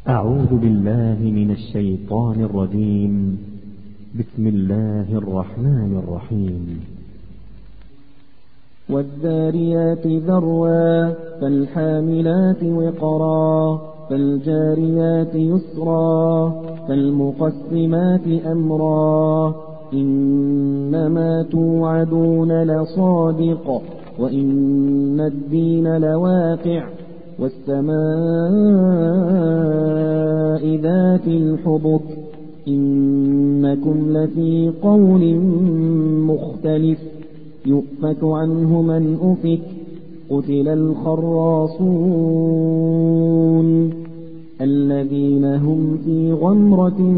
أعوذ بالله من الشيطان الرجيم. بسم الله الرحمن الرحيم. والذاريات ذروا فالحاملات وقرا فالجاريات يسرا فالمقسمات أمرا إنما توعدون لصادق وإن الدين لواقع والسماء ذات الحبك إنكم لفي قول مختلف يؤفك عنه من أفك قتل الخراصون الذين هم في غمرة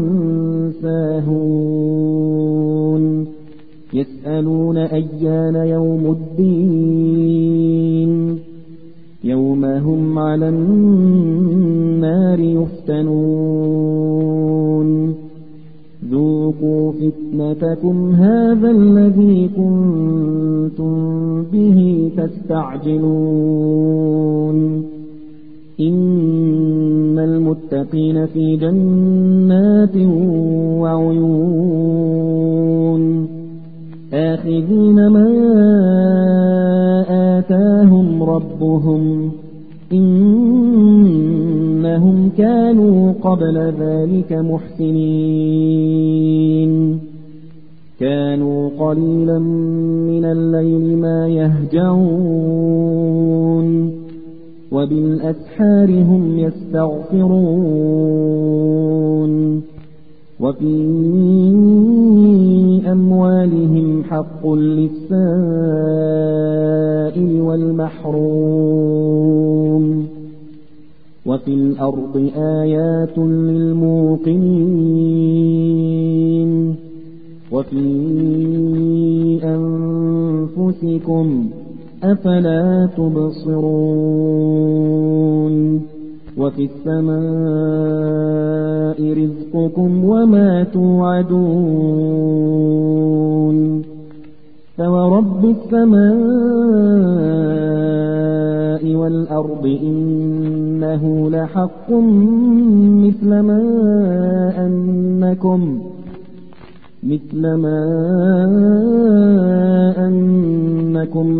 ساهون يسألون أيان يوم الدين يوم هم على النار يفتنون ذوقوا فتنتكم هذا الذي كنتم به تستعجلون إن المتقين في جنات وعيون آخذين ما آتاهم ربهم إنهم كانوا قبل ذلك محسنين كانوا قليلا من الليل ما يهجعون وبالأسحار هم يستغفرون وفي أموالهم حق للسائل والمحروم وفي الأرض آيات للموقنين وفي أنفسكم أفلا تبصرون وفي السماء رزقكم وما توعدون فورب السماء والأرض إنه لحق مثل ما أنكم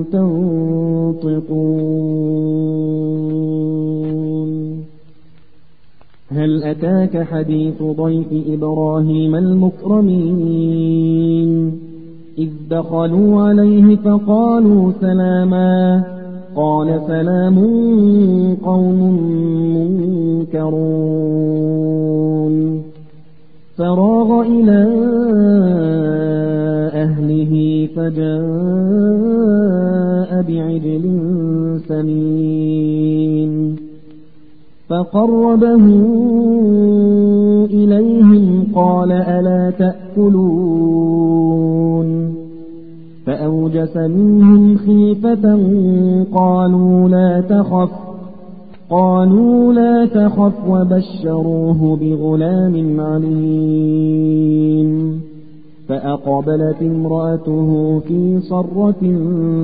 تنطقون هل أتاك حديث ضيف إبراهيم المكرمين إذ دخلوا عليه فقالوا سلاما قال سلام قوم منكرون فراغ إلى أهله فجاء بعجل سمين فقربه إليهم قال ألا تأكلون فأوجس منهم خيفة قالوا لا تخف وبشروه بغلام عليم فأقبلت امرأته في صرة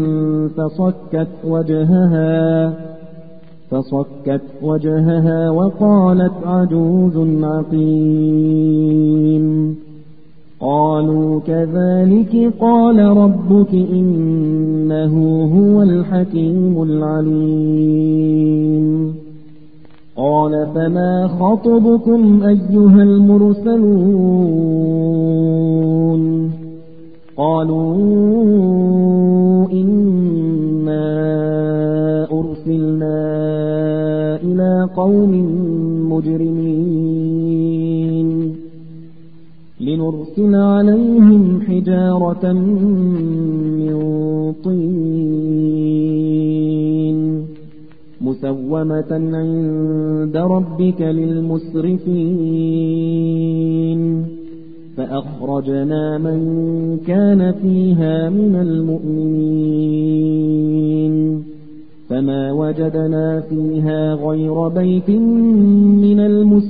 فصكت وجهها وقالت عجوز عقيم قالوا كذلك قال ربك إنه هو الحكيم العليم قال فما خطبكم أيها المرسلون قالوا إنا أرسلنا إلى قوم مجرمين لنرسل عليهم حجارة من طين مسومة عند ربك للمسرفين فأخرجنا من كان فيها من المؤمنين فما وجدنا فيها غير بيت من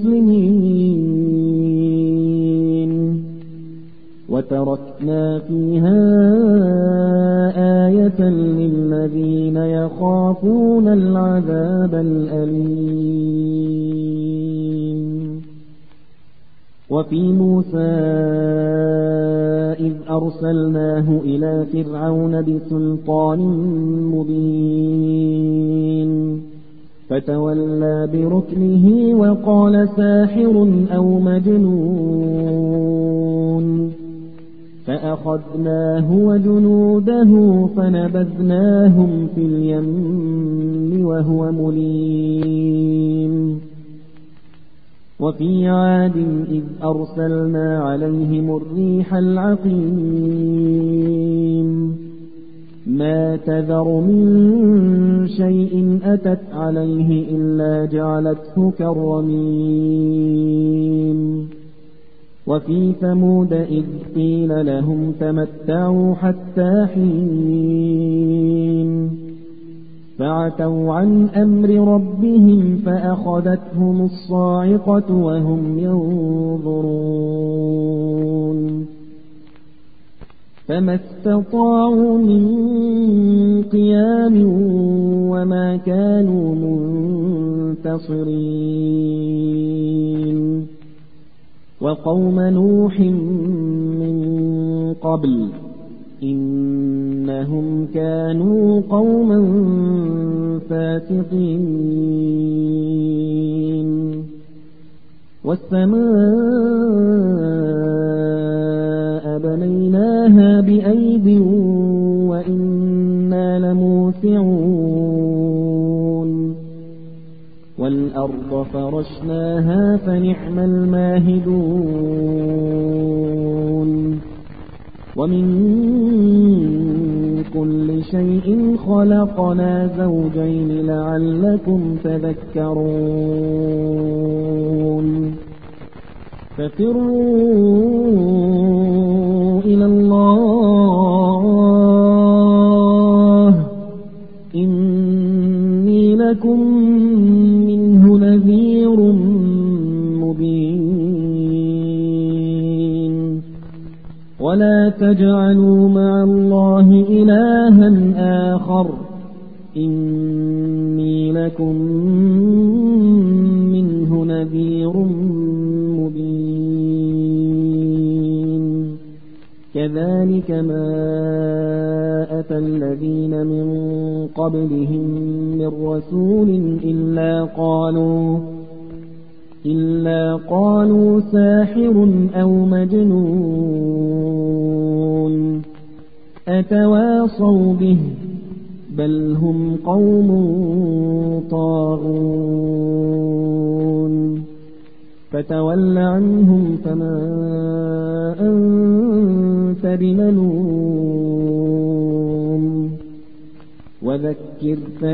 المسلمين وتركنا فيها آية للذين يخافون العذاب الأليم وفي موسى إذ أرسلناه إلى فرعون بسلطان مبين فتولى بركنه وقال ساحر أو مجنون فأخذناه وجنوده فنبذناهم في اليم وهو مليم وفي عاد إذ أرسلنا عليهم الريح العقيم ما تذر من شيء أتت عليه إلا جعلته كالرميم وفي ثمود إذ قيل لهم تمتعوا حتى حين فعتوا عن أمر ربهم فأخذتهم الصاعقة وهم ينظرون فما استطاعوا من قيام وما كانوا منتصرين وقوم نوح من قبل إنهم كانوا قوما فاسقين والسماء بنيناها بأيد وإنا لموسعون والأرض فرشناها فنعم الماهدون ومن كل شيء خلقنا زوجين لعلكم تذكرون ففروا إلى الله إني لكم منه نذير مبين ولا تجعلوا مع الله إلها آخر إني لكم منه نذير مبين كذلك ما أتى الذين من قبلهم من رسول إلا قالوا ساحر أو مجنون أتواصوا به بل هم قوم طاغون فتول عنهم فما أنت بملوم وذكر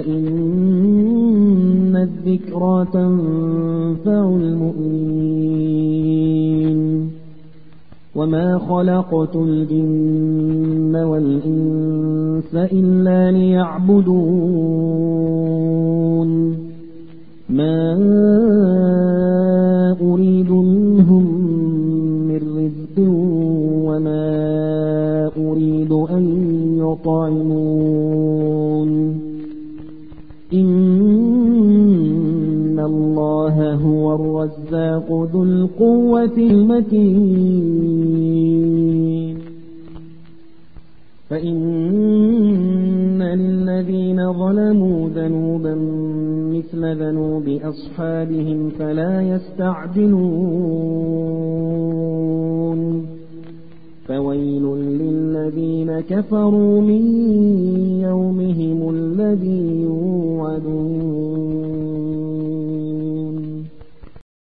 فإن الذكرى تنفع المؤمنين وما خلقت الجن والإنس إلا ليعبدون ما أريد منهم من رزق وما أريد أن يطعمون إن الله هو الرزاق ذو القوة المتين فإن للذين ظلموا ذنوبا مثل ذنوب أصحابهم فلا يستعجلون فويل للذين كفروا من يومهم الذي يوعدون